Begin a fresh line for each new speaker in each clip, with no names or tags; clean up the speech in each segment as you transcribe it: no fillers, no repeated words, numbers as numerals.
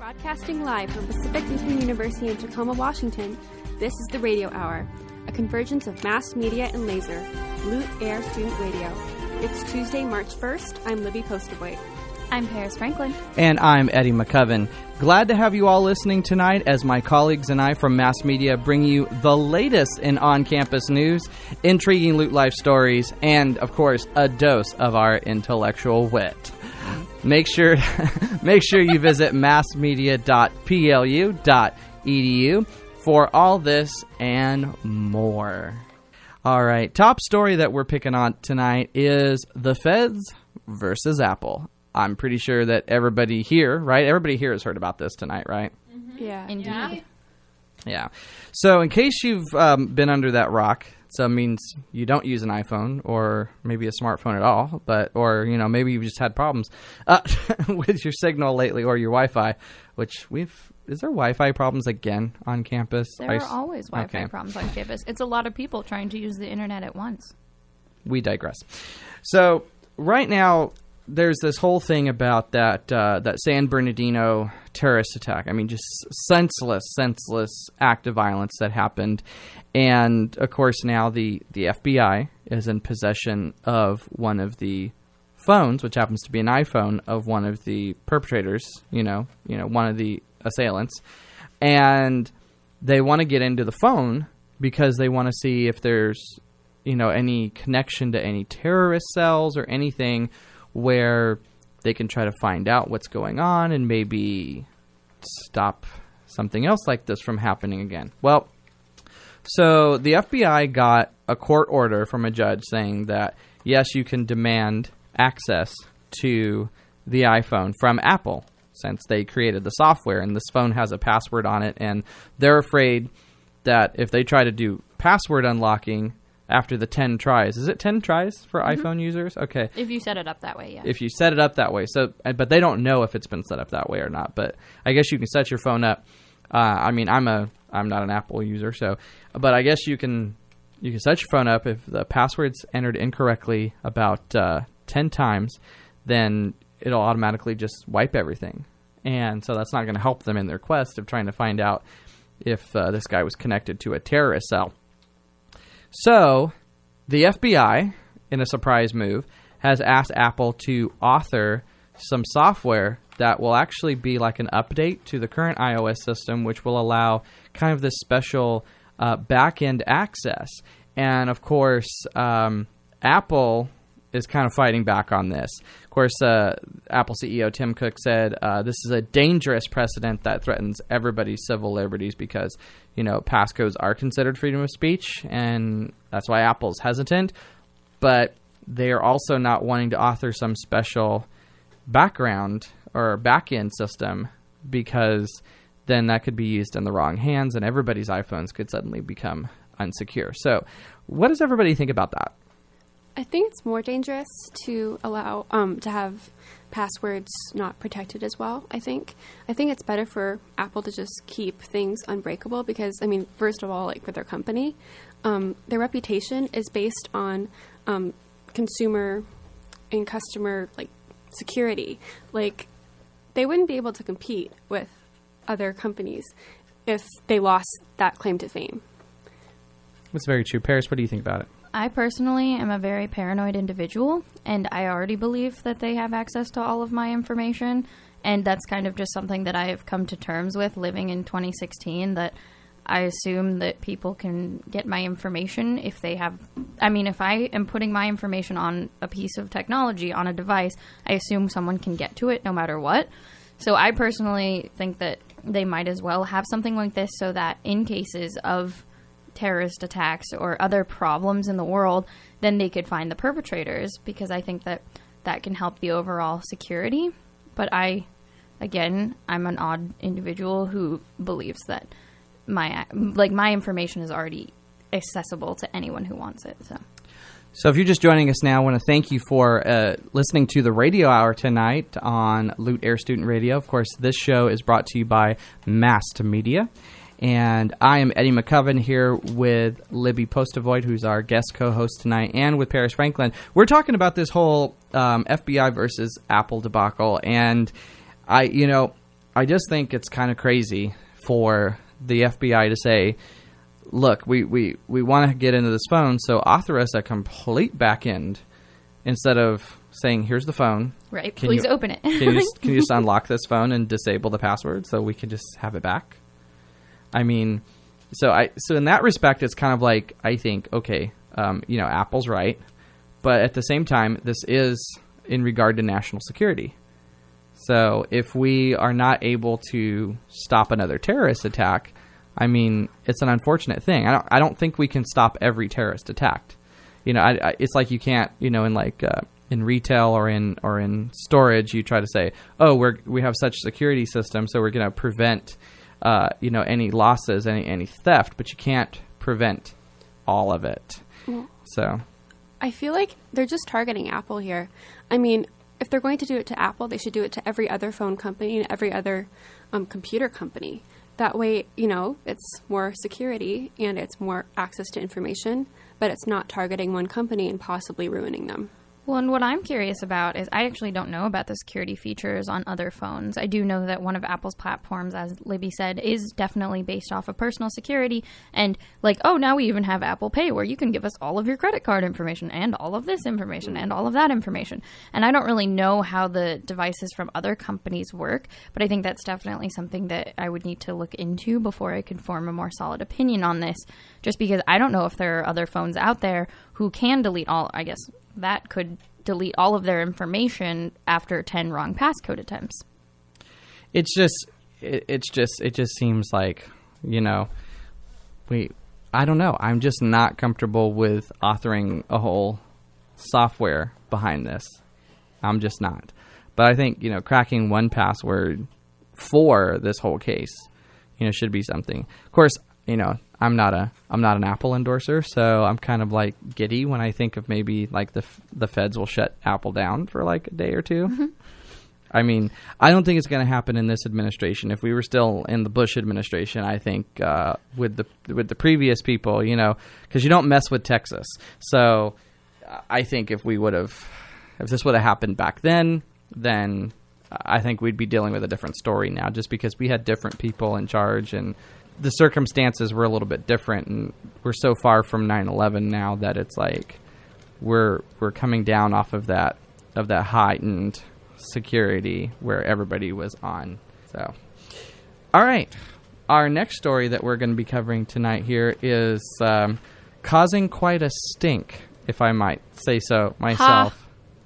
Broadcasting live from Pacific Lutheran University in Tacoma, Washington, this is the Radio Hour, a convergence of mass media and laser, Loot Air Student Radio. It's Tuesday, March 1st. I'm Libby Postavoit.
I'm Paris Franklin.
And I'm Eddie McCoven. Glad to have you all listening tonight as my colleagues and I from Mass Media bring you the latest in on-campus news, intriguing Loot Life stories, and, of course, a dose of our intellectual wit. Make sure you visit massmedia.plu.edu for all this and more. All right, top story that we're picking on tonight is the Feds versus Apple. I'm pretty sure that everybody here, right? Everybody here has heard about this tonight, right?
Mm-hmm. Yeah.
Indeed.
Yeah. So in case you've been under that rock, so it means you don't use an iPhone or maybe a smartphone at all, or maybe you've just had problems with your signal lately or your Wi-Fi, is there Wi-Fi problems again on campus?
There are always Wi-Fi problems on campus. It's a lot of people trying to use the internet at once. We
digress. So right now, there's this whole thing about that San Bernardino terrorist attack. I mean, just senseless act of violence that happened. And, of course, now the FBI is in possession of one of the phones, which happens to be an iPhone, of one of the perpetrators, one of the assailants. And they want to get into the phone because they want to see if there's, any connection to any terrorist cells or anything where they can try to find out what's going on and maybe stop something else like this from happening again. Well, so the FBI got a court order from a judge saying that, yes, you can demand access to the iPhone from Apple since they created the software, and this phone has a password on it, and they're afraid that if they try to do password unlocking after the 10 tries. Is it 10 tries for iPhone users? Okay.
If you set it up that way, yeah.
If you set it up that way. So, but they don't know if it's been set up that way or not. But I guess you can set your phone up. I'm not an Apple user, but I guess you can set your phone up if the password's entered incorrectly about 10 times, then it'll automatically just wipe everything. And so that's not going to help them in their quest of trying to find out if this guy was connected to a terrorist cell. So, the FBI, in a surprise move, has asked Apple to author some software that will actually be like an update to the current iOS system, which will allow kind of this special back-end access. And, of course, Apple is kind of fighting back on this. Of course, Apple CEO Tim Cook said this is a dangerous precedent that threatens everybody's civil liberties because, passcodes are considered freedom of speech, and that's why Apple's hesitant. But they are also not wanting to author some special background or back-end system because then that could be used in the wrong hands and everybody's iPhones could suddenly become unsecure. So what does everybody think about that?
I think it's more dangerous to allow to have passwords not protected as well. I think it's better for Apple to just keep things unbreakable because, first of all, like for their company, their reputation is based on consumer and customer security. Like they wouldn't be able to compete with other companies if they lost that claim to fame.
That's very true. Paris, what do you think about it?
I personally am a very paranoid individual, and I already believe that they have access to all of my information, and that's kind of just something that I have come to terms with living in 2016, that I assume that people can get my information if they have... if I am putting my information on a piece of technology, on a device, I assume someone can get to it no matter what. So I personally think that they might as well have something like this so that in cases of terrorist attacks or other problems in the world, then they could find the perpetrators, because I think that can help the overall security. But I'm an odd individual who believes that my information is already accessible to anyone who wants it.
So if you're just joining us now, I want to thank you for listening to the Radio Hour tonight on Loot Air Student Radio. Of course, this show is brought to you by Mass Media. And I am Eddie McCoven here with Libby Postavoit, who's our guest co-host tonight, and with Paris Franklin. We're talking about this whole FBI versus Apple debacle, and I I just think it's kind of crazy for the FBI to say, look, we want to get into this phone, so author us a complete back end instead of saying, here's the phone.
Right. Please open it.
Can you just unlock this phone and disable the password so we can just have it back? I mean, so in that respect, it's kind of like, I think, okay, Apple's right. But at the same time, this is in regard to national security. So if we are not able to stop another terrorist attack, I mean, it's an unfortunate thing. I don't think we can stop every terrorist attack. It's like you can't, in retail or in storage, you try to say, oh, we have such security systems, so we're going to prevent, any losses, any theft, but you can't prevent all of it.
Well,
So
I feel like they're just targeting Apple here. I mean, if they're going to do it to Apple, they should do it to every other phone company and every other computer company. That way, it's more security and it's more access to information, but it's not targeting one company and possibly ruining them.
Well, and what I'm curious about is I actually don't know about the security features on other phones. I do know that one of Apple's platforms, as Libby said, is definitely based off of personal security. And now we even have Apple Pay where you can give us all of your credit card information and all of this information and all of that information. And I don't really know how the devices from other companies work, but I think that's definitely something that I would need to look into before I could form a more solid opinion on this, just because I don't know if there are other phones out there who can delete all, I guess, that could delete all of their information after 10 wrong passcode attempts.
it just seems like, I don't know. I'm just not comfortable with authoring a whole software behind this. I'm just not. But I think, cracking 1Password for this whole case, should be something. Of course, I'm not an Apple endorser, so I'm kind of like giddy when I think of maybe like the feds will shut Apple down for like a day or two.
Mm-hmm.
I mean, I don't think it's going to happen in this administration. If we were still in the Bush administration, I think with the previous people, because you don't mess with Texas. So I think if this would have happened back then I think we'd be dealing with a different story now, just because we had different people in charge and the circumstances were a little bit different, and we're so far from 9/11 now that it's like we're coming down off of that heightened security where everybody was on. So, all right, our next story that we're going to be covering tonight here is causing quite a stink, if I might say so myself.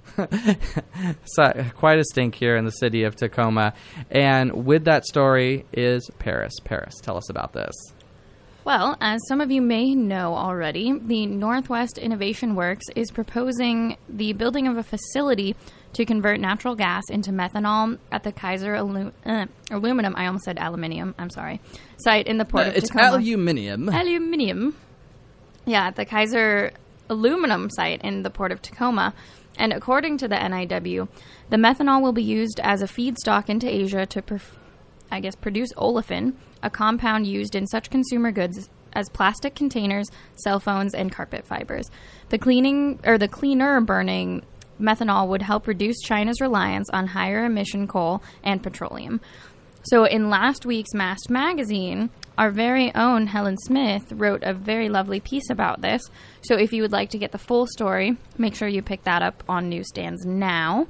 So, quite a stink here in the city of Tacoma. And with that story is Paris. Paris, tell us about this.
Well, as some of you may know already, the Northwest Innovation Works is proposing the building of a facility to convert natural gas into methanol at the Kaiser aluminum, I almost said aluminium, I'm sorry, site in the port of Tacoma.
It's aluminium.
Aluminium. Yeah, at the Kaiser aluminum site in the port of Tacoma. And according to the NIW, the methanol will be used as a feedstock into Asia to, produce olefin, a compound used in such consumer goods as plastic containers, cell phones, and carpet fibers. The cleaner burning methanol would help reduce China's reliance on higher emission coal and petroleum. So in last week's Mast magazine, our very own Helen Smith wrote a very lovely piece about this. So if you would like to get the full story, make sure you pick that up on newsstands now.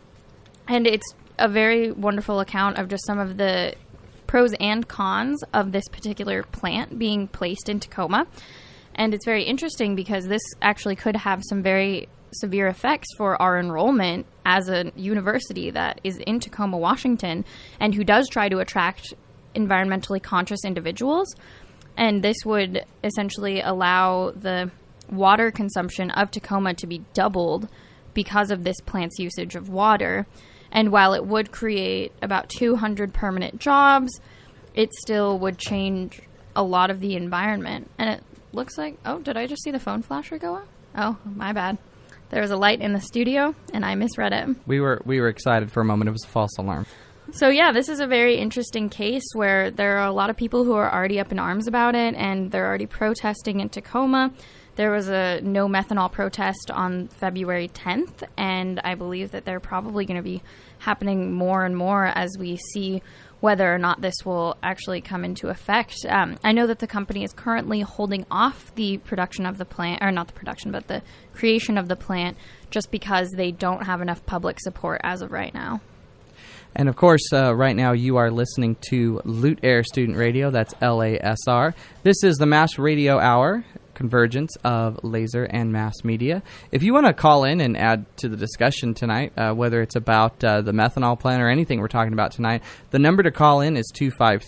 And it's a very wonderful account of just some of the pros and cons of this particular plant being placed in Tacoma. And it's very interesting because this actually could have some very severe effects for our enrollment as a university that is in Tacoma, Washington, and who does try to attract environmentally conscious individuals. And this would essentially allow the water consumption of Tacoma to be doubled because of this plant's usage of water. And while it would create about 200 permanent jobs, it still would change a lot of the environment. And it looks like, oh, did I just see the phone flasher go off? Oh, my bad. There was a light in the studio, and I misread it.
We were excited for a moment. It was a false alarm.
So, yeah, this is a very interesting case where there are a lot of people who are already up in arms about it, and they're already protesting in Tacoma. There was a no methanol protest on February 10th, and I believe that they're probably going to be happening more and more as we see whether or not this will actually come into effect. I know that the company is currently holding off the production of the plant, or not the production, but the creation of the plant, just because they don't have enough public support as of right now.
And of course, right now you are listening to Loot Air Student Radio. That's LASR. This is the Mass Radio Hour, convergence of laser and mass media. If you want to call in and add to the discussion tonight, whether it's about the methanol plant or anything we're talking about tonight, the number to call in is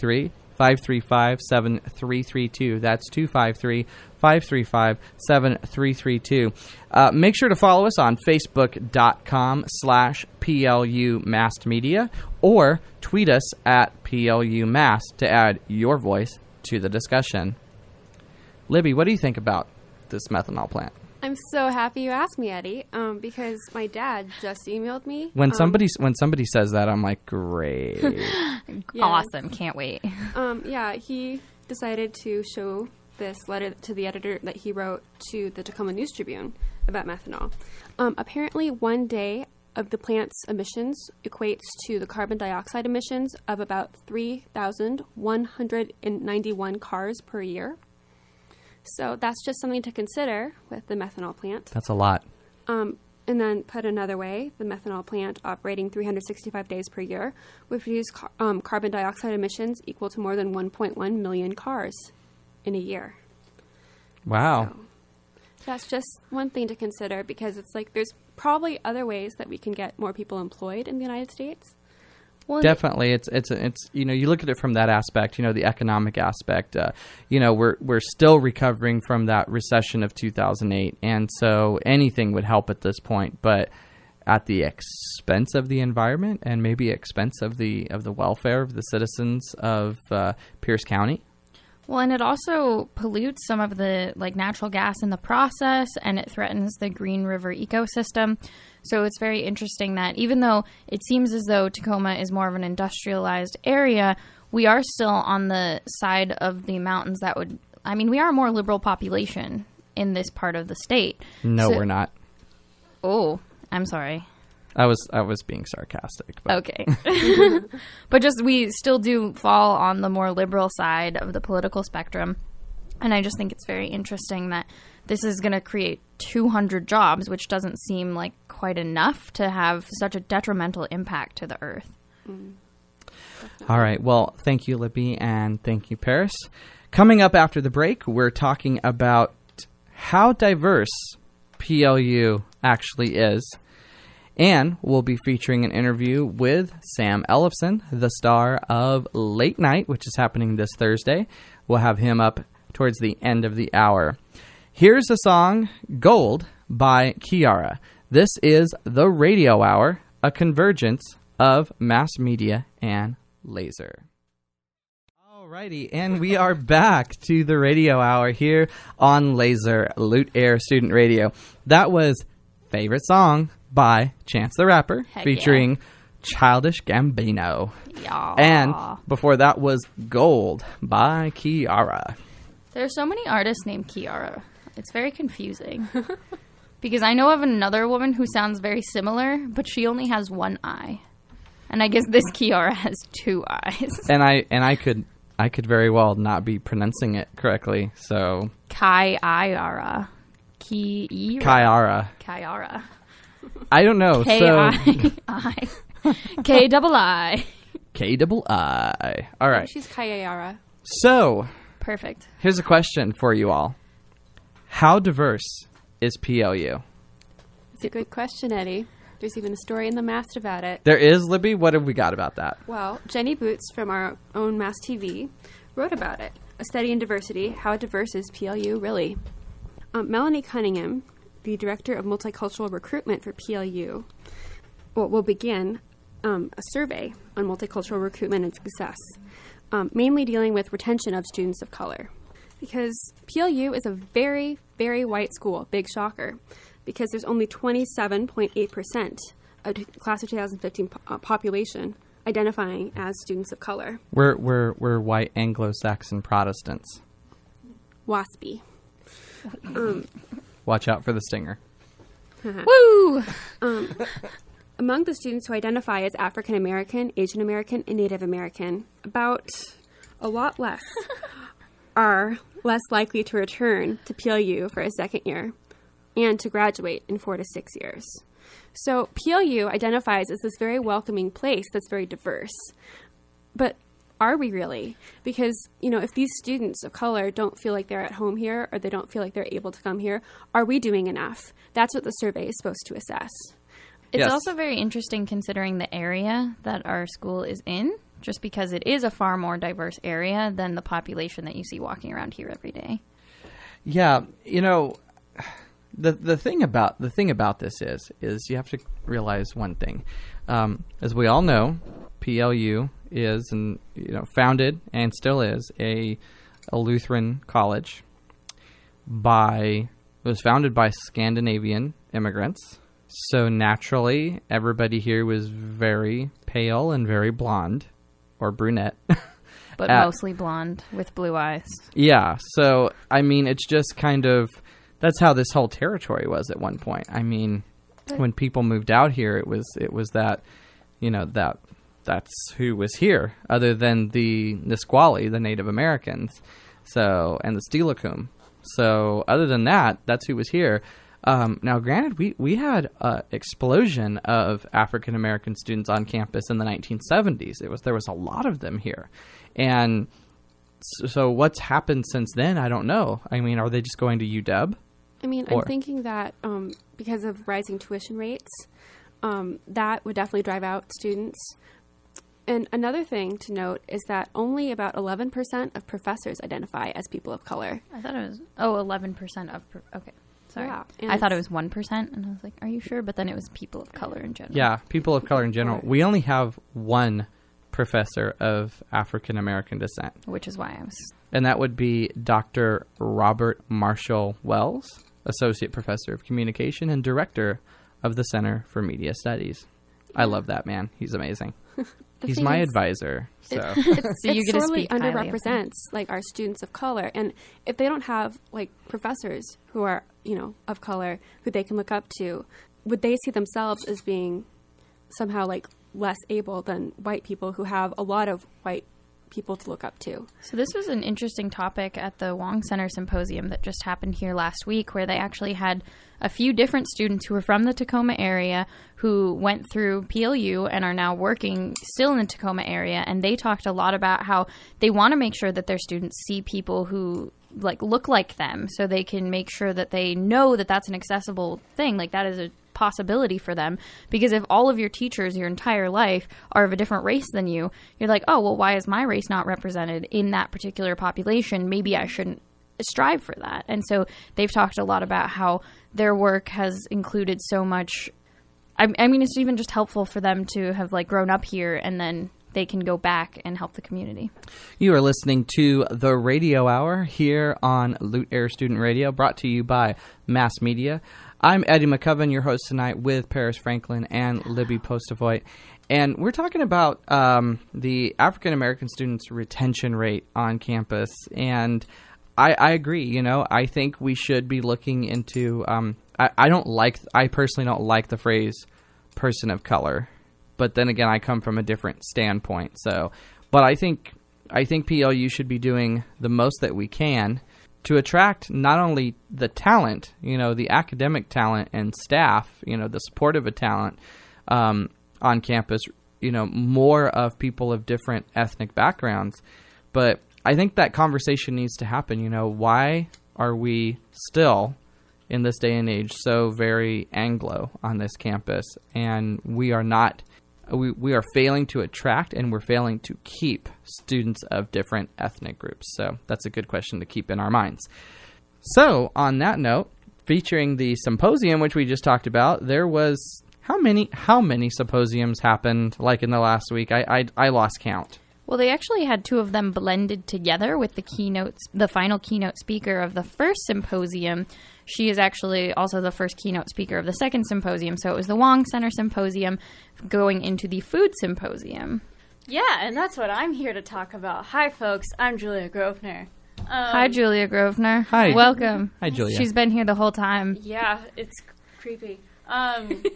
253-535-7332. That's 253-535-7332. Make sure to follow us on Facebook.com/PLU Mass Media or tweet us at PLU Mass to add your voice to the discussion. Libby, what do you think about this methanol plant?
I'm so happy you asked me, Eddie, because my dad just emailed me.
When somebody says that, I'm like, great.
Awesome. Can't wait.
Yeah, he decided to show this letter to the editor that he wrote to the Tacoma News Tribune about methanol. Apparently, 1 day of the plant's emissions equates to the carbon dioxide emissions of about 3,191 cars per year. So that's just something to consider with the methanol plant.
That's a lot.
And then put another way, the methanol plant operating 365 days per year would produce carbon dioxide emissions equal to more than 1.1 million cars in a year.
Wow.
So that's just one thing to consider, because it's like there's probably other ways that we can get more people employed in the United States.
Well, definitely, it's you know, you look at it from that aspect, you know, the economic aspect. You know, we're still recovering from that recession of 2008, and so anything would help at this point, but at the expense of the environment and maybe expense of the welfare of the citizens of Pierce County.
Well, and it also pollutes some of the natural gas in the process, and it threatens the Green River ecosystem. So it's very interesting that even though it seems as though Tacoma is more of an industrialized area, we are still on the side of the mountains that would, we are a more liberal population in this part of the state.
No, we're not.
Oh, I'm sorry.
I was being sarcastic. But.
Okay. But just we still do fall on the more liberal side of the political spectrum. And I just think it's very interesting that this is going to create 200 jobs, which doesn't seem like quite enough to have such a detrimental impact to the earth.
All right. Well, thank you, Libby, and thank you, Paris. Coming up after the break, we're talking about how diverse PLU actually is. And we'll be featuring an interview with Sam Ellefson, the star of Late Night, which is happening this Thursday. We'll have him up towards the end of the hour. Here's the song Gold by Kiara. This is the Radio Hour, a convergence of mass media and laser. Alrighty, and we are back to the Radio Hour here on Laser, Loot Air Student Radio. That was Favorite Song by Chance the Rapper, featuring Childish Gambino.
Yeah.
And before that was Gold by Kiara.
There's so many artists named Kiara. It's very confusing. Because I know of another woman who sounds very similar, but she only has one eye. And I guess this Kiara has two eyes.
And I could very well not be pronouncing it correctly, so
Kiara. Kiara.
I don't know.
K-I-I. K-double-I.
K-double-I. All right.
She's Kayara.
So,
perfect.
Here's a question for you all. How diverse is PLU?
It's a good question, Eddie. There's even a story in the Mast about it.
There is, Libby? What have we got about that?
Well, Jenny Boots from our own Mast TV wrote about it. A Study in Diversity, How Diverse is PLU Really? Melanie Cunningham, the Director of Multicultural Recruitment for PLU, will begin a survey on multicultural recruitment and success, mainly dealing with retention of students of color. Because PLU is a very, very white school, big shocker, because there's only 27.8% of the class of 2015 population identifying as students of color.
We're white Anglo-Saxon Protestants.
WASPy.
Watch out for the stinger.
Woo!
among the students who identify as African American, Asian American, and Native American, about a lot less are less likely to return to PLU for a second year and to graduate in 4 to 6 years. So PLU identifies as this very welcoming place that's very diverse. But are we really? Because, if these students of color don't feel like they're at home here or they don't feel like they're able to come here, are we doing enough? That's what the survey is supposed to assess.
It's
Yes.
also very interesting considering the area that our school is in, just because it is a far more diverse area than the population that you see walking around here every day.
Yeah, the thing about this is you have to realize one thing. As we all know, PLU is founded and still is a Lutheran college. It was founded by Scandinavian immigrants. So naturally, everybody here was very pale and very blonde or brunette.
But mostly blonde with blue eyes.
Yeah. So, it's just kind of, that's how this whole territory was at one point. When people moved out here, it was that, that's who was here other than the Nisqually, the Native Americans. So, and the Steilacoom. So other than that, that's who was here. Now, granted, we had an explosion of African American students on campus in the 1970s. There was a lot of them here, and so what's happened since then? I don't know. Are they just going to UW?
I'm thinking that because of rising tuition rates, that would definitely drive out students. And another thing to note is that only about 11% of professors identify as people of color.
I thought it was 11% of okay. Sorry.
Yeah,
I thought it was 1%, and I was like, are you sure? But then it was people of color in general.
Yeah, people of color in general. We only have one professor of African American descent.
Which is why I was...
And that would be Dr. Robert Marshall Wells, Associate Professor of Communication and Director of the Center for Media Studies. I love that man. He's amazing. He's my advisor. So
So you
it
get to
sorely
speak highly of him.
underrepresents our students of color, and if they don't have professors who are of color who they can look up to, would they see themselves as being somehow less able than white people who have a lot of white people to look up to?
So this was an interesting topic at the Wong Center Symposium that just happened here last week, where they actually had a few different students who were from the Tacoma area who went through PLU and are now working still in the Tacoma area. And they talked a lot about how they want to make sure that their students see people who look like them, so they can make sure that they know that that's an accessible thing. That is a possibility for them, because if all of your teachers your entire life are of a different race than you, you're like, oh, well, why is my race not represented in that particular population? Maybe I shouldn't strive for that. And so they've talked a lot about how their work has included so much. It's even just helpful for them to have grown up here, and then they can go back and help the community.
you are listening to the Radio Hour here on Loot Air Student Radio, brought to you by Mass Media. I'm Eddie McCoven, your host tonight, with Paris Franklin and Libby Postavoit. And we're talking about the African American students' retention rate on campus. And I agree. I think we should be looking into. I personally don't like the phrase "person of color," but then again, I come from a different standpoint. So, but I think PLU should be doing the most that we can to attract not only the talent, the academic talent and staff, the supportive talent on campus, more of people of different ethnic backgrounds, but I think that conversation needs to happen. Why are we still in this day and age so very Anglo on this campus, and we are not? We are failing to attract, and we're failing to keep students of different ethnic groups. So that's a good question to keep in our minds. So on that note, featuring the symposium, which we just talked about, there was how many symposiums happened in the last week? I lost count.
Well, they actually had two of them blended together with the final keynote speaker of the first symposium. She is actually also the first keynote speaker of the second symposium. So it was the Wong Center Symposium going into the food symposium.
Yeah, and that's what I'm here to talk about. Hi, folks. I'm Julia Grosvenor.
Hi, Julia Grosvenor.
Hi.
Welcome.
Hi, Julia.
She's been here the whole time.
Yeah, it's creepy. I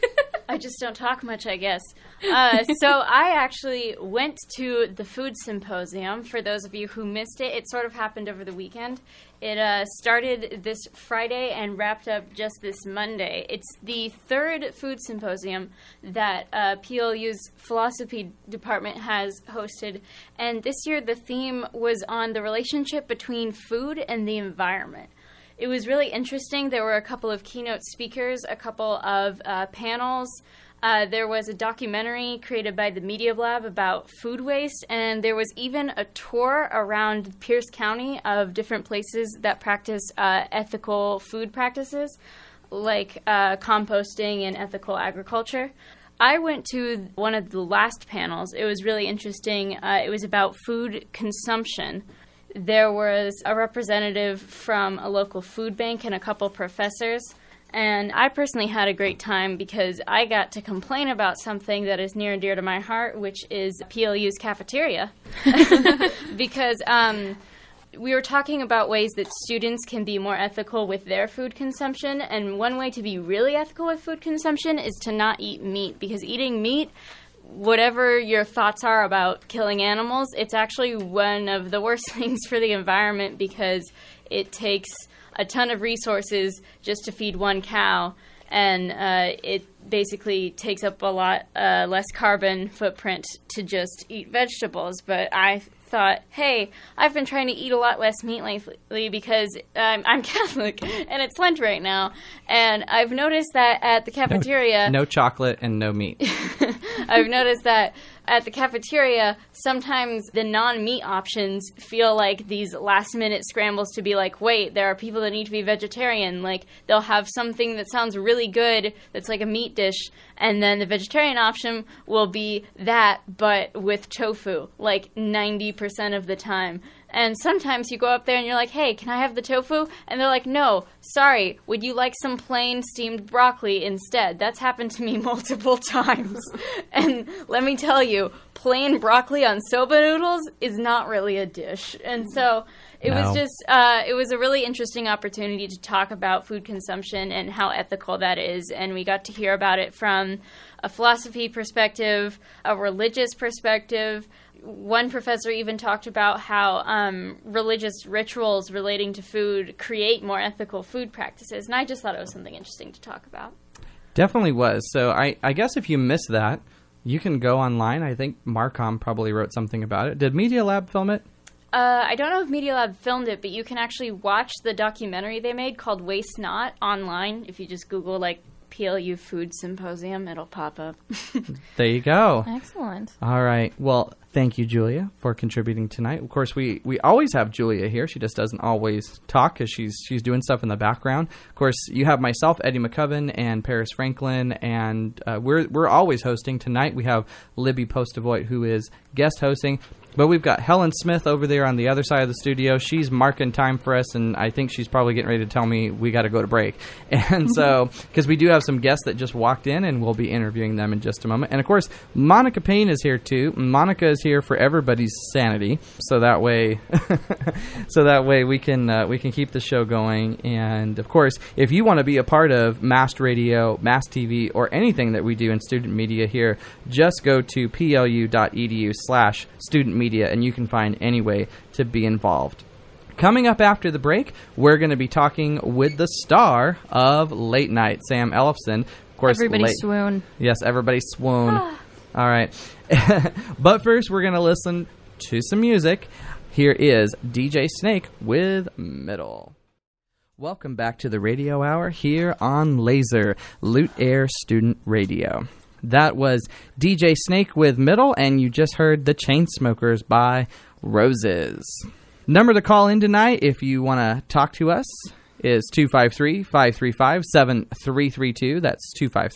I just don't talk much, I guess. So I actually went to the food symposium. For those of you who missed it, it sort of happened over the weekend. It started this Friday and wrapped up just this Monday. It's the third food symposium that PLU's philosophy department has hosted. And this year the theme was on the relationship between food and the environment. It was really interesting. There were a couple of keynote speakers, a couple of panels. There was a documentary created by the Media Lab about food waste, and there was even a tour around Pierce County of different places that practice ethical food practices, like composting and ethical agriculture. I went to one of the last panels. It was really interesting. It was about food consumption. There was a representative from a local food bank and a couple professors. And I personally had a great time because I got to complain about something that is near and dear to my heart, which is PLU's cafeteria. Because we were talking about ways that students can be more ethical with their food consumption. And one way to be really ethical with food consumption is to not eat meat. Because eating meat, whatever your thoughts are about killing animals, it's actually one of the worst things for the environment because it takes a ton of resources just to feed one cow, and it basically takes up a lot less carbon footprint to just eat vegetables. But I thought, hey, I've been trying to eat a lot less meat lately because I'm Catholic, and it's Lent right now, and I've noticed that at the cafeteria...
No chocolate and no meat.
I've noticed that at the cafeteria, sometimes the non-meat options feel like these last-minute scrambles to be like, wait, there are people that need to be vegetarian. Like, they'll have something that sounds really good that's like a meat dish, and then the vegetarian option will be that, but with tofu, like 90% of the time. And sometimes you go up there and you're like, hey, can I have the tofu? And they're like, no, sorry, would you like some plain steamed broccoli instead? That's happened to me multiple times. And let me tell you, plain broccoli on soba noodles is not really a dish. And so it was just, it was a really interesting opportunity to talk about food consumption and how ethical that is. And we got to hear about it from a philosophy perspective, a religious perspective. One professor even talked about how religious rituals relating to food create more ethical food practices. And I just thought it was something interesting to talk about.
Definitely was. So I guess if you missed that, you can go online. I think Marcom probably wrote something about it. Did Media Lab film it?
I don't know if Media Lab filmed it, but you can actually watch the documentary they made called Waste Not online. If you just Google, like, PLU Food Symposium, it'll pop up.
There you go.
Excellent.
All right. Well, thank you, Julia, for contributing tonight. Of course, we always have Julia here. She just doesn't always talk because she's doing stuff in the background. Of course, you have myself, Eddie McCubbin, and Paris Franklin, and we're always hosting. Tonight we have Libby Postavoit, who is guest hosting. But we've got Helen Smith over there on the other side of the studio. She's marking time for us, and I think she's probably getting ready to tell me we got to go to break. And so, because we do have some guests that just walked in, and we'll be interviewing them in just a moment. And, of course, Monica Payne is here, too. Monica is here for everybody's sanity, so that way we can keep the show going. And, of course, if you want to be a part of Mast Radio, Mast TV, or anything that we do in student media here, just go to plu.edu/student media, and you can find any way to be involved. Coming up after the break, we're going to be talking with the star of Late Night, Sam Ellefson. Of course,
everybody swoon.
Yes, everybody swoon. All right. But first, we're going to listen to some music. Here is DJ Snake with Middle. Welcome back to the Radio Hour here on Laser, Loot Air Student Radio. That was DJ Snake with Middle, and you just heard The Chainsmokers by Roses. Number to call in tonight if you want to talk to us is 253-535-7332. That's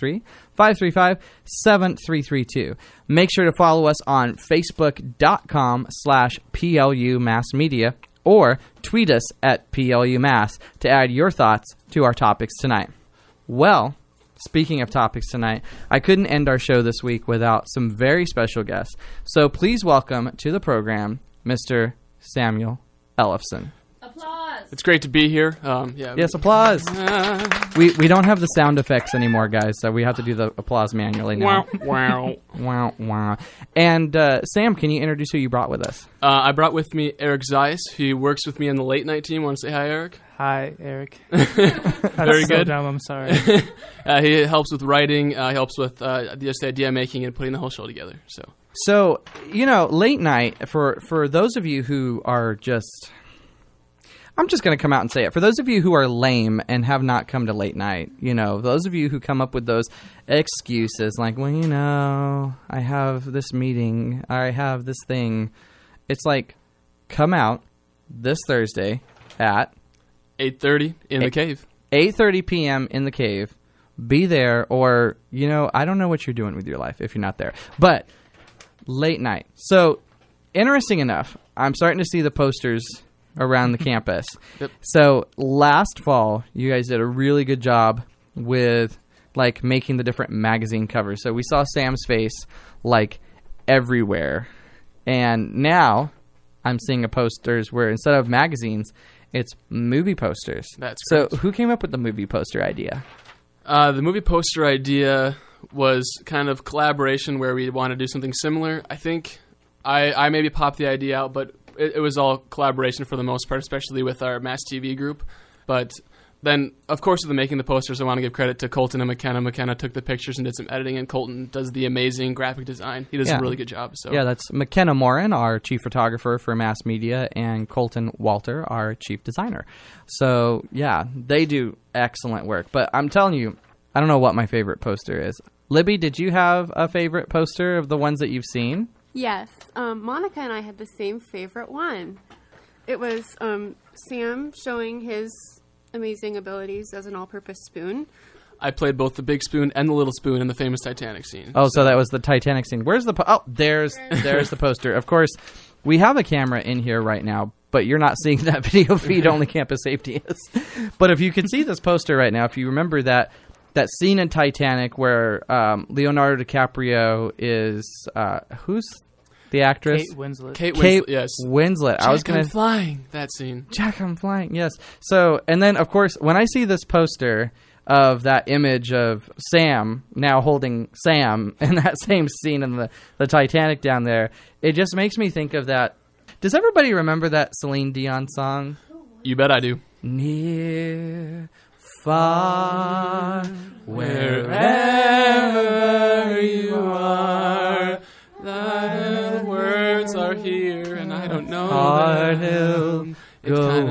253-535-7332. Make sure to follow us on Facebook.com/PLU Mass Media or tweet us at PLU Mass to add your thoughts to our topics tonight. Well, speaking of topics tonight, I couldn't end our show this week without some very special guests. So please welcome to the program, Mr. Samuel Ellefson.
Applause!
It's great to be here. Yeah.
Yes, applause. We don't have the sound effects anymore, guys, so we have to do the applause manually now.
Wow.
Wow, wow. And Sam, can you introduce who you brought with us?
I brought with me Eric Zeiss. He works with me on the late night team. Want to say hi, Eric?
Hi, Eric.
Very
so
good.
dumb, I'm sorry.
He helps with writing. He helps with just the idea making and putting the whole show together.
So, late night, for those of you who are just... I'm just going to come out and say it. For those of you who are lame and have not come to late night, those of you who come up with those excuses like, well, I have this meeting, I have this thing. It's like, come out this Thursday at
8:30 in the cave.
8:30 p.m. in the cave. Be there, or, I don't know what you're doing with your life if you're not there. But late night. So, interesting enough, I'm starting to see the posters around the campus.
Yep.
So last fall, you guys did a really good job with making the different magazine covers. So we saw Sam's face everywhere. And now I'm seeing posters where instead of magazines, it's movie posters.
That's
so
great.
Who came up with the movie poster idea?
The movie poster idea was kind of collaboration where we want to do something similar. I think I maybe popped the idea out, but it was all collaboration for the most part, especially with our Mass TV group. But then, of course, with the making the posters, I want to give credit to Colton and McKenna. McKenna took the pictures and did some editing, and Colton does the amazing graphic design. He does a really good job. So
yeah, that's McKenna Morin, our chief photographer for Mass Media, and Colton Walter, our chief designer. So, yeah, they do excellent work. But I'm telling you, I don't know what my favorite poster is. Libby, did you have a favorite poster of the ones that you've seen?
Yes. Monica and I had the same favorite one. It was Sam showing his amazing abilities as an all-purpose spoon.
I played both the big spoon and the little spoon in the famous Titanic scene.
Oh, so that was the Titanic scene. Where's the... there's the poster. Of course, we have a camera in here right now, but you're not seeing that video feed, only Campus Safety is. But if you can see this poster right now, if you remember that scene in Titanic where Leonardo DiCaprio is... who's the actress?
Kate Winslet.
Kate Winslet, yes.
Winslet. I was
Jack, I'm flying, that scene.
Jack, I'm flying, yes. So, and then, of course, when I see this poster of that image of Sam now holding Sam in that same scene in the Titanic down there, it just makes me think of that. Does everybody remember that Celine Dion song?
You bet I do.
Near, far, wherever you are,
the words are here, and I don't know
heart
them.
will go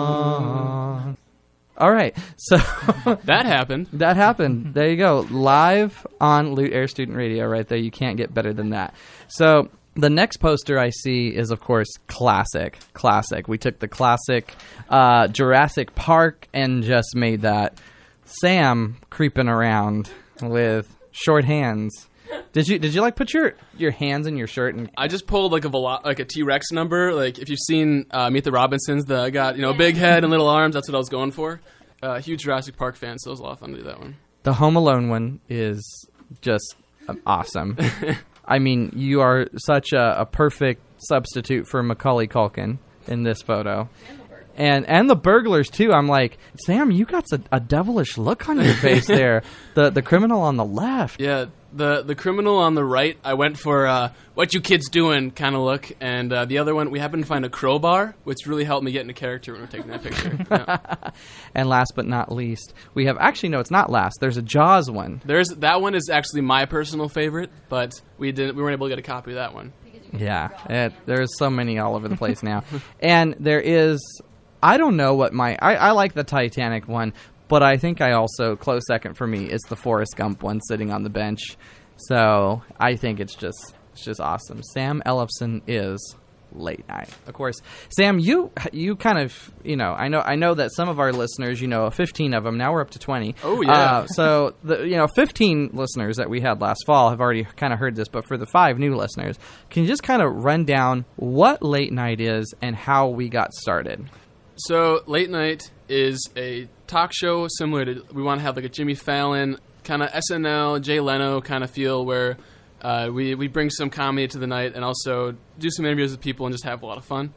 on. All right, so
that happened.
That happened. There you go. Live on Loot Air Student Radio right there. You can't get better than that. So the next poster I see is, of course, classic. We took the classic Jurassic Park and just made that Sam creeping around with short hands. Did you put your hands in your shirt? And
I just pulled a T-Rex number. Like if you've seen Meet the Robinsons, the got big head and little arms. That's what I was going for. Huge Jurassic Park fan, so it was a lot of fun to do that one.
The Home Alone one is just awesome. I mean, you are such a perfect substitute for Macaulay Culkin in this photo. And the burglars, too. I'm like, Sam, you got a devilish look on your face there. The criminal on the left.
Yeah, the criminal on the right, I went for what you kids doing kind of look. And the other one, we happened to find a crowbar, which really helped me get into character when we were taking that picture. Yeah.
And last but not least, we have... Actually, no, it's not last. There's a Jaws one.
That one is actually my personal favorite, but we weren't able to get a copy of that one.
Yeah, there's so many all over the place now. And there is... I don't know what I like the Titanic one, but I think I also, close second for me, is the Forrest Gump one sitting on the bench. So I think it's just awesome. Sam Ellefson is late night. Of course, Sam, you kind of, I know that some of our listeners, 15 of them, now we're up to 20.
Oh, yeah.
So, 15 listeners that we had last fall have already kind of heard this, but for the 5 new listeners, can you just kind of run down what late night is and how we got started?
So, Late Night is a talk show similar to, we want to have like a Jimmy Fallon, kind of SNL, Jay Leno kind of feel where we bring some comedy to the night and also do some interviews with people and just have a lot of fun.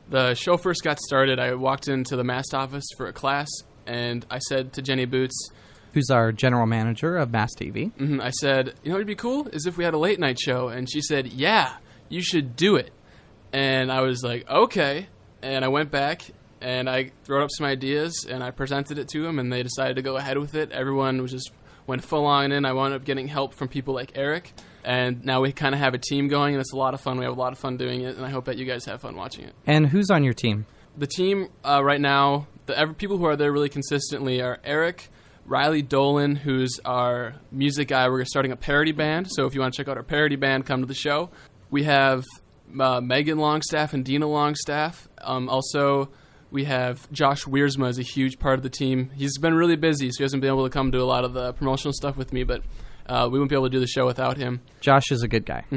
The show first got started, I walked into the Mast office for a class, and I said to Jenny Boots,
Who's our general manager of Mass TV.
I said, you know what would be cool is if we had a late night show. And she said, yeah, you should do it. And I was like, okay. And I went back and I wrote up some ideas and I presented it to them and they decided to go ahead with it. Everyone went full on in. I wound up getting help from people like Eric. And now we kind of have a team going and it's a lot of fun. We have a lot of fun doing it and I hope that you guys have fun watching it.
And who's on your team?
The team right now, people who are there really consistently are Eric, Riley Dolan, who's our music guy. We're starting a parody band, so if you want to check out our parody band, come to the show. We have Megan Longstaff and Dina Longstaff. Also, we have Josh Wiersma is a huge part of the team. He's been really busy, so he hasn't been able to come to a lot of the promotional stuff with me, but we wouldn't be able to do the show without him.
Josh is a good guy.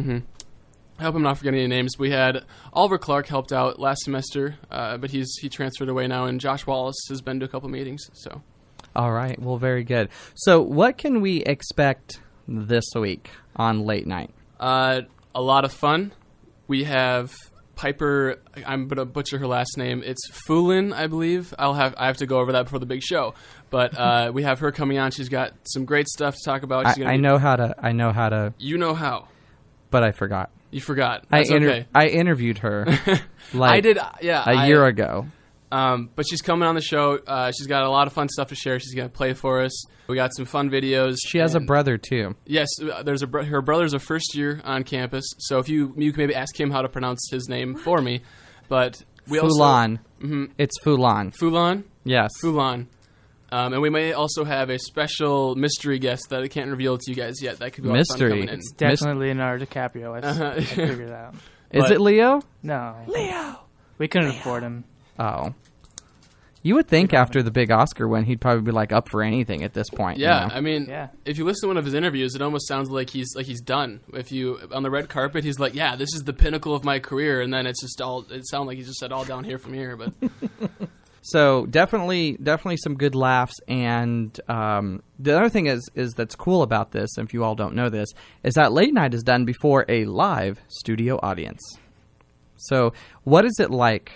I hope I'm not forgetting any names. We had Oliver Clark helped out last semester, but he transferred away now, and Josh Wallace has been to a couple meetings, so...
All right. Well, very good. So what can we expect this week on Late Night?
A lot of fun. We have Piper. I'm going to butcher her last name. It's Foulin, I believe. I have to go over that before the big show. But we have her coming on. She's got some great stuff to talk about.
I know how to.
You know how.
But I forgot.
You forgot. That's okay.
I interviewed her
I did. Yeah,
a year ago.
But she's coming on the show. She's got a lot of fun stuff to share. She's going to play for us. We got some fun videos.
She has a brother, too.
Yes, her brother's a first year on campus. So if you can maybe ask him how to pronounce his name for me. But we
Foulon.
Also...
It's Foulon.
Foulon?
Yes.
Foulon. And we may also have a special mystery guest that I can't reveal to you guys yet. That could be a lot of fun coming in.
It's definitely Leonardo DiCaprio. I figured it out.
Is it Leo?
No.
Leo!
We couldn't afford him.
Oh. You would think after the big Oscar win, he'd probably be like up for anything at this point.
Yeah,
you know?
I mean, if you listen to one of his interviews, it almost sounds like he's done. If you on the red carpet, he's like, "Yeah, this is the pinnacle of my career," and then it's just all. It sounds like he's just said all down here from here. But
so definitely some good laughs. And the other thing is that's cool about this, if you all don't know this, is that Late Night is done before a live studio audience. So what is it like?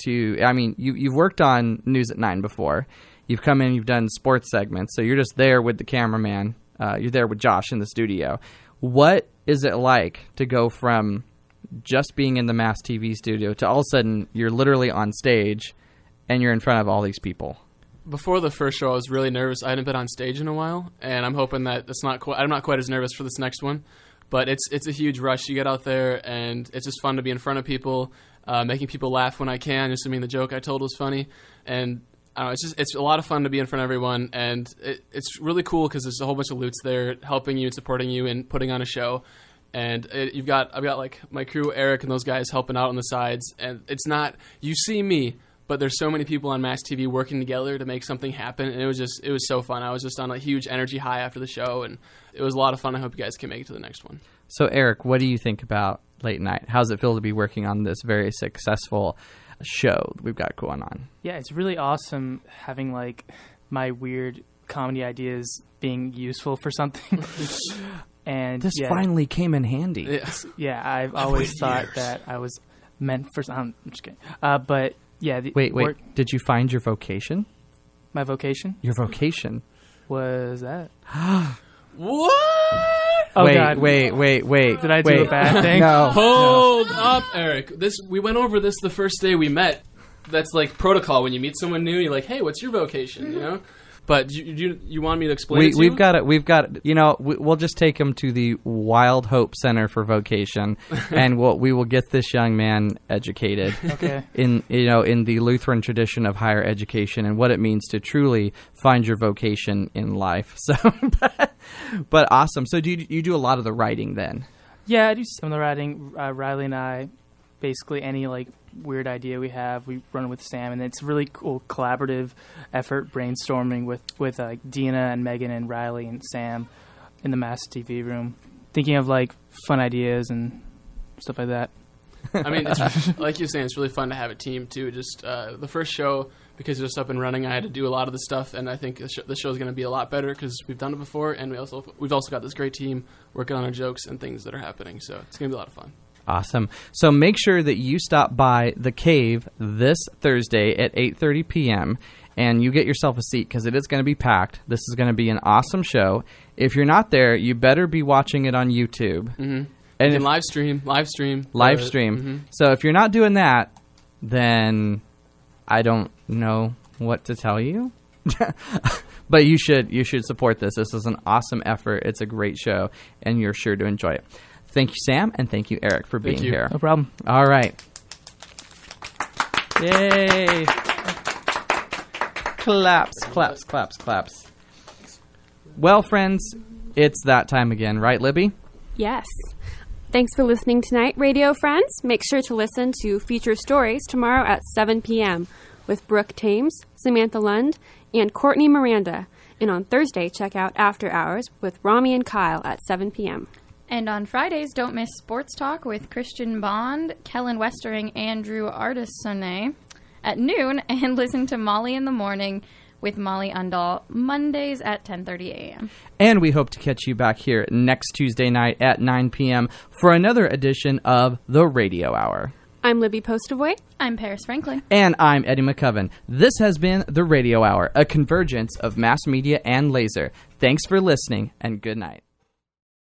You've worked on News at 9 before. You've come in, you've done sports segments, so you're just there with the cameraman. You're there with Josh in the studio. What is it like to go from just being in the Mass TV studio to all of a sudden you're literally on stage and you're in front of all these people?
Before the first show, I was really nervous. I hadn't been on stage in a while, and I'm hoping that I'm not quite as nervous for this next one. But it's a huge rush. You get out there, and it's just fun to be in front of people. Making people laugh when I can, just the joke I told was funny, and I don't know, it's a lot of fun to be in front of everyone, and it's really cool because there's a whole bunch of Lutes there helping you and supporting you and putting on a show, and I've got like my crew, Eric and those guys helping out on the sides, and it's not you see me, but there's so many people on Mass TV working together to make something happen, and it was so fun. I was just on a huge energy high after the show, and it was a lot of fun. I hope you guys can make it to the next one.
So Eric, what do you think about Late Night? How does it feel to be working on this very successful show we've got going on?
Yeah, it's really awesome having like my weird comedy ideas being useful for something. And
this finally came in handy.
Yes.
Yeah, I've always thought that I was meant for something. I'm just kidding. But yeah.
Wait. Did you find your vocation?
My vocation?
Your vocation.
Was that?
What?
Oh,
wait,
God.
Wait.
Did I do a bad thing?
No.
Hold up, Eric. We went over this the first day we met. That's like protocol when you meet someone new. You're like, hey, what's your vocation? You know. But you want me to explain it to
we've
you?
got it. You know, we'll just take him to the Wild Hope Center for Vocation, and we will get this young man educated.
Okay.
In the Lutheran tradition of higher education and what it means to truly find your vocation in life. So, but awesome. So do you do a lot of the writing then?
Yeah, I do some of the writing. Riley and I, basically any like weird idea we have, we run with Sam, and it's a really cool collaborative effort, brainstorming with Dina and Megan and Riley and Sam in the Mass TV room, thinking of like fun ideas and stuff like that.
I mean, it's, like you're saying, it's really fun to have a team too. Just the first show, because it's just up and running, I had to do a lot of the stuff, and I think the show is going to be a lot better because we've done it before, and we've also got this great team working on our jokes and things that are happening. So it's going to be a lot of fun.
Awesome. So make sure that you stop by The Cave this Thursday at 8:30 p.m. and you get yourself a seat because it is going to be packed. This is going to be an awesome show. If you're not there, you better be watching it on YouTube.
Mm-hmm.
And
if, live stream.
Mm-hmm. So if you're not doing that, then I don't know what to tell you. But you should support this. This is an awesome effort. It's a great show, and you're sure to enjoy it. Thank you, Sam, and thank you, Eric, for being here.
No problem.
All right. Yay. Claps, claps, claps, claps. Well, friends, it's that time again, right, Libby?
Yes. Thanks for listening tonight, radio friends. Make sure to listen to Feature Stories tomorrow at 7 p.m. with Brooke Thames, Samantha Lund, and Courtney Miranda. And on Thursday, check out After Hours with Rami and Kyle at 7 p.m.
And on Fridays, don't miss Sports Talk with Christian Bond, Kellen Westering, Andrew Artisone at noon, and listen to Molly in the Morning with Molly Undahl Mondays at 10:30 a.m.
And we hope to catch you back here next Tuesday night at 9 p.m. for another edition of The Radio Hour.
I'm Libby Postavoy.
I'm Paris Franklin.
And I'm Eddie McCoven. This has been The Radio Hour, a convergence of mass media and laser. Thanks for listening, and good night.